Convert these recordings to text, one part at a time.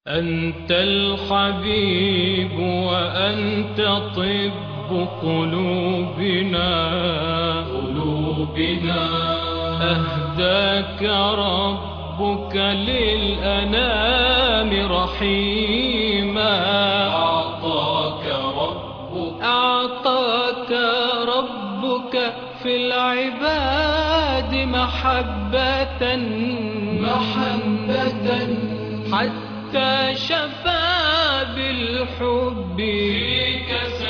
أنت الحبيب وأنت طب قلوبنا أهداك ربك للأنام رحيما أعطاك ربك في العباد محبة حتى شفى بالحب فيك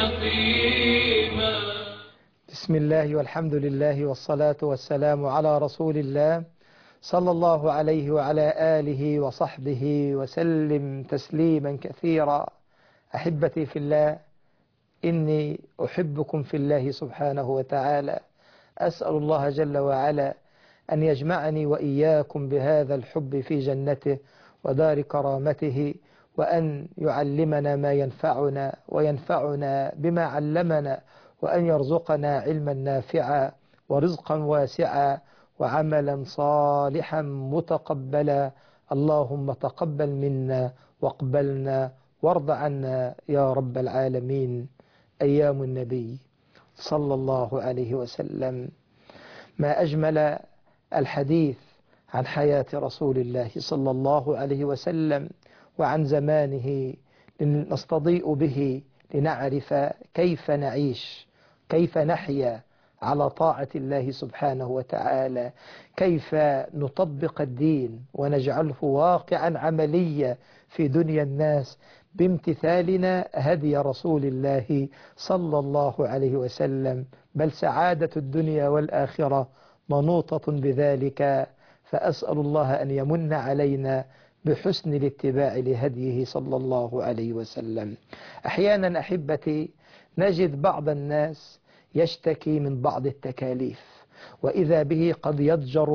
سقيما. بسم الله والحمد لله والصلاة والسلام على رسول الله صلى الله عليه وعلى آله وصحبه وسلم تسليما كثيرا. أحبتي في الله، إني أحبكم في الله سبحانه وتعالى. أسأل الله جل وعلا أن يجمعني وإياكم بهذا الحب في جنته ودار كرامته، وأن يعلمنا ما ينفعنا وينفعنا بما علمنا، وأن يرزقنا علما نافعا ورزقا واسعا وعملا صالحا متقبلا. اللهم تقبل منا واقبلنا وارض عنا يا رب العالمين. أيام النبي صلى الله عليه وسلم، ما أجمل الحديث عن حياة رسول الله صلى الله عليه وسلم وعن زمانه، نستضيء به لنعرف كيف نعيش، كيف نحيا على طاعة الله سبحانه وتعالى، كيف نطبق الدين ونجعله واقعا عمليا في دنيا الناس بامتثالنا هدي رسول الله صلى الله عليه وسلم. بل سعادة الدنيا والآخرة منوطة بذلك، فأسأل الله أن يمن علينا بحسن الاتباع لهديه صلى الله عليه وسلم. أحيانا أحبتي نجد بعض الناس يشتكي من بعض التكاليف، وإذا به قد يضجر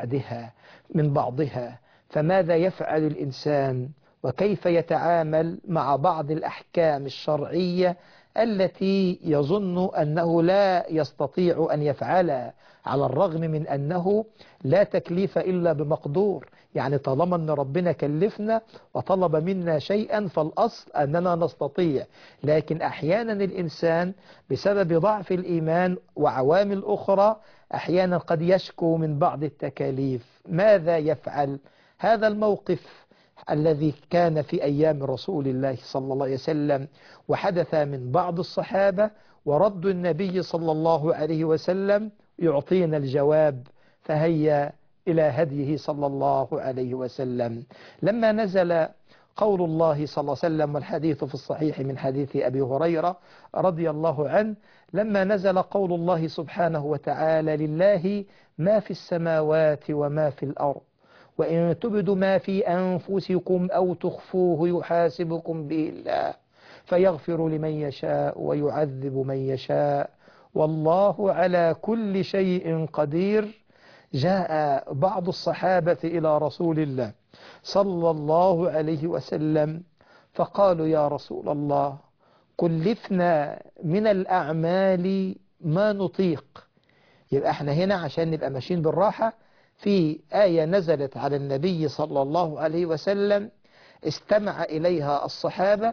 من بعضها، فماذا يفعل الإنسان وكيف يتعامل مع بعض الأحكام الشرعية التي يظن أنه لا يستطيع أن يفعلها، على الرغم من أنه لا تكليف إلا بمقدور. يعني طالما أن ربنا كلفنا وطلب منا شيئا فالأصل أننا نستطيع، لكن أحيانا الإنسان بسبب ضعف الإيمان وعوامل أخرى أحيانا قد يشكو من بعض التكاليف. ماذا يفعل؟ هذا الموقف الذي كان في أيام رسول الله صلى الله عليه وسلم وحدث من بعض الصحابة، ورد النبي صلى الله عليه وسلم يعطينا الجواب. فهيا إلى هديه صلى الله عليه وسلم. لما نزل قول الله صلى الله عليه وسلم، والحديث في الصحيح من حديث أبي هريرة رضي الله عنه، لما نزل قول الله سبحانه وتعالى: لله ما في السماوات وما في الأرض وإن تبدوا ما في أنفسكم أو تخفوه يحاسبكم به الله فيغفر لمن يشاء ويعذب من يشاء والله على كل شيء قدير. جاء بعض الصحابة إلى رسول الله صلى الله عليه وسلم فقالوا: يا رسول الله، كلفنا من الأعمال ما نطيق. يبقى احنا هنا عشان نبقى ماشيين بالراحة، في آية نزلت على النبي صلى الله عليه وسلم استمع إليها الصحابة،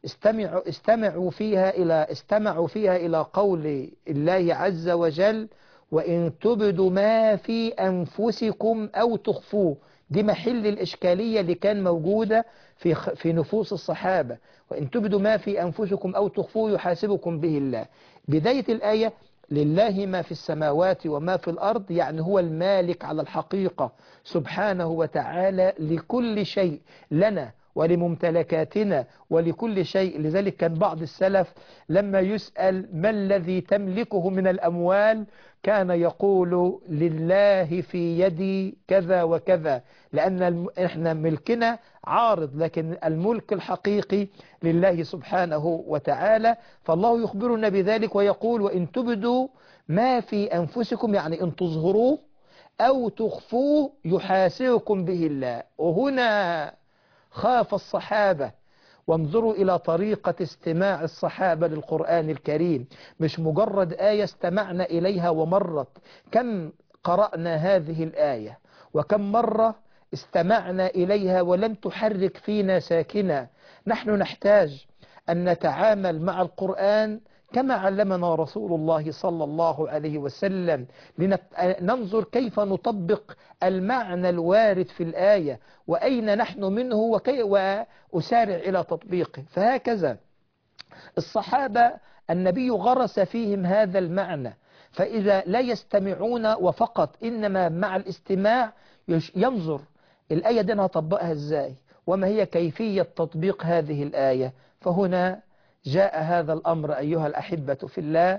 استمعوا فيها إلى قول الله عز وجل: وإن تبدوا ما في أنفسكم أو تخفوه. دي محل الإشكالية اللي كان موجودة في نفوس الصحابة. وإن تبدوا ما في أنفسكم أو تخفوه يحاسبكم به الله. بداية الآية: لله ما في السماوات وما في الأرض، يعني هو المالك على الحقيقة سبحانه وتعالى لكل شيء، لنا ولممتلكاتنا ولكل شيء. لذلك كان بعض السلف لما يسأل: ما الذي تملكه من الأموال؟ كان يقول: لله في يدي كذا وكذا، لأن احنا ملكنا عارض، لكن الملك الحقيقي لله سبحانه وتعالى. فالله يخبرنا بذلك ويقول: وإن تبدوا ما في أنفسكم، يعني إن تظهروه أو تخفوه يحاسبكم به الله. وهنا خاف الصحابة، وانظروا إلى طريقة استماع الصحابة للقرآن الكريم، مش مجرد آية استمعنا إليها ومرت. كم قرأنا هذه الآية وكم مرة استمعنا إليها ولم تحرك فينا ساكنا. نحن نحتاج أن نتعامل مع القرآن كما علمنا رسول الله صلى الله عليه وسلم، لننظر كيف نطبق المعنى الوارد في الآية وأين نحن منه وأسارع إلى تطبيقه. فهكذا الصحابة النبي غرس فيهم هذا المعنى، فإذا لا يستمعون وفقط إنما مع الاستماع ينظر الآية دي أنا هطبقها إزاي وما هي كيفية تطبيق هذه الآية. فهنا جاء هذا الأمر أيها الأحبة في الله،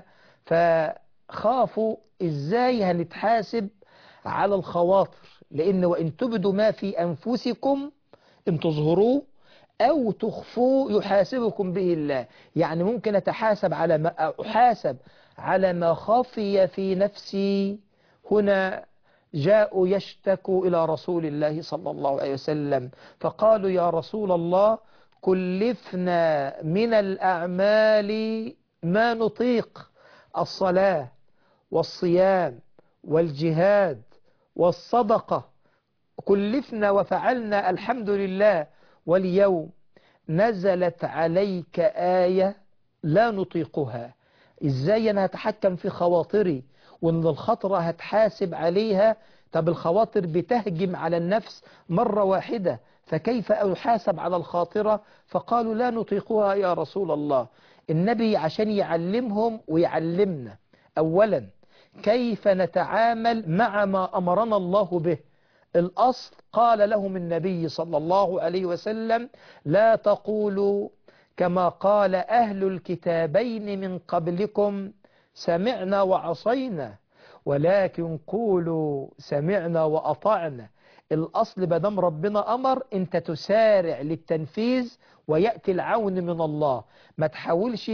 فخافوا إزاي هنتحاسب على الخواطر، لأن وإن تبدوا ما في أنفسكم إن تظهروه أو تخفوه يحاسبكم به الله. يعني ممكن أتحاسب على ما أحاسب على ما خفي في نفسي. هنا جاءوا يشتكوا إلى رسول الله صلى الله عليه وسلم فقالوا يا رسول الله كلفنا من الأعمال ما نطيق، الصلاة والصيام والجهاد والصدقة كلفنا وفعلنا الحمد لله، واليوم نزلت عليك آية لا نطيقها. إزاي أنا هتحكم في خواطري وإن الخطرة هتحاسب عليها؟ طب الخواطر بتهجم على النفس مرة واحدة، فكيف أحاسب على الخاطرة؟ فقالوا لا نطيقها يا رسول الله. النبي عشان يعلمهم ويعلمنا أولا كيف نتعامل مع ما أمرنا الله به. الأصل قال لهم النبي صلى الله عليه وسلم لا تقولوا كما قال أهل الكتابين من قبلكم سمعنا وعصينا، ولكن قولوا سمعنا وأطعنا. الأصل بدم ربنا أمر أنت تسارع للتنفيذ ويأتي العون من الله. ما تحاولش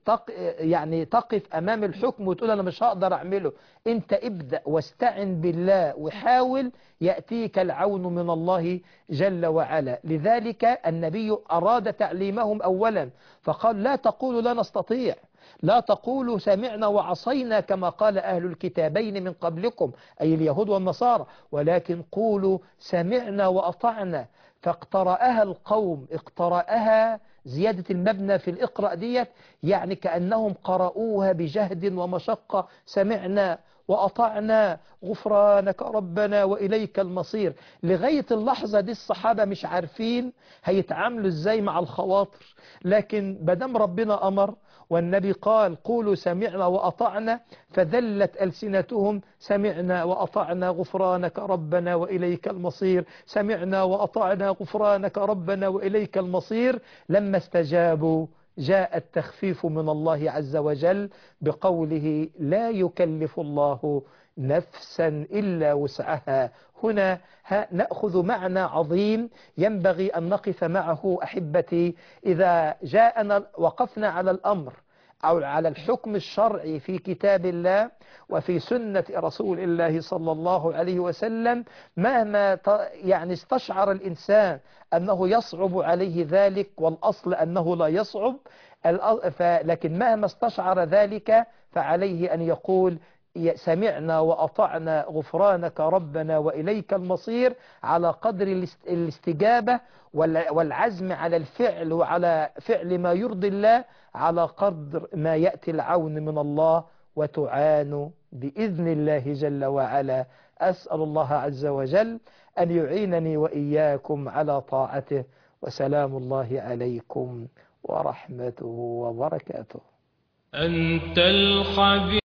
تقف أمام الحكم وتقول أنا مش هقدر أعمله. أنت ابدأ واستعن بالله وحاول، يأتيك العون من الله جل وعلا. لذلك النبي أراد تعليمهم أولا فقال لا تقولوا لا نستطيع، لا تقولوا سمعنا وعصينا كما قال أهل الكتابين من قبلكم أي اليهود والنصارى، ولكن قولوا سمعنا وأطعنا. فاقترأها القوم، اقترأها زيادة المبنى في الإقرأ ديت، يعني كأنهم قرأوها بجهد ومشقة. سمعنا وأطعنا غفرانك ربنا وإليك المصير. لغاية اللحظة دي الصحابة مش عارفين هيتعاملوا ازاي مع الخواطر، لكن بدم ربنا أمر والنبي قال قولوا سمعنا وأطعنا فذلت ألسنتهم سمعنا وأطعنا غفرانك ربنا وإليك المصير، سمعنا وأطعنا غفرانك ربنا وإليك المصير. لما استجابوا جاء التخفيف من الله عز وجل بقوله لا يكلف الله نفسا إلا وسعها. هنا نأخذ معنى عظيم ينبغي أن نقف معه أحبتي. إذا جاءنا وقفنا على الأمر أو على الحكم الشرعي في كتاب الله وفي سنة رسول الله صلى الله عليه وسلم، مهما استشعر الإنسان أنه يصعب عليه ذلك، والأصل أنه لا يصعب، لكن مهما استشعر ذلك فعليه أن يقول سمعنا وأطعنا غفرانك ربنا وإليك المصير، على قدر الاستجابة والعزم على الفعل وعلى فعل ما يرضي الله، على قدر ما يأتي العون من الله وتعان بإذن الله جل وعلا. أسأل الله عز وجل أن يعينني وإياكم على طاعته، وسلام الله عليكم ورحمته وبركاته. أنت الحبيب.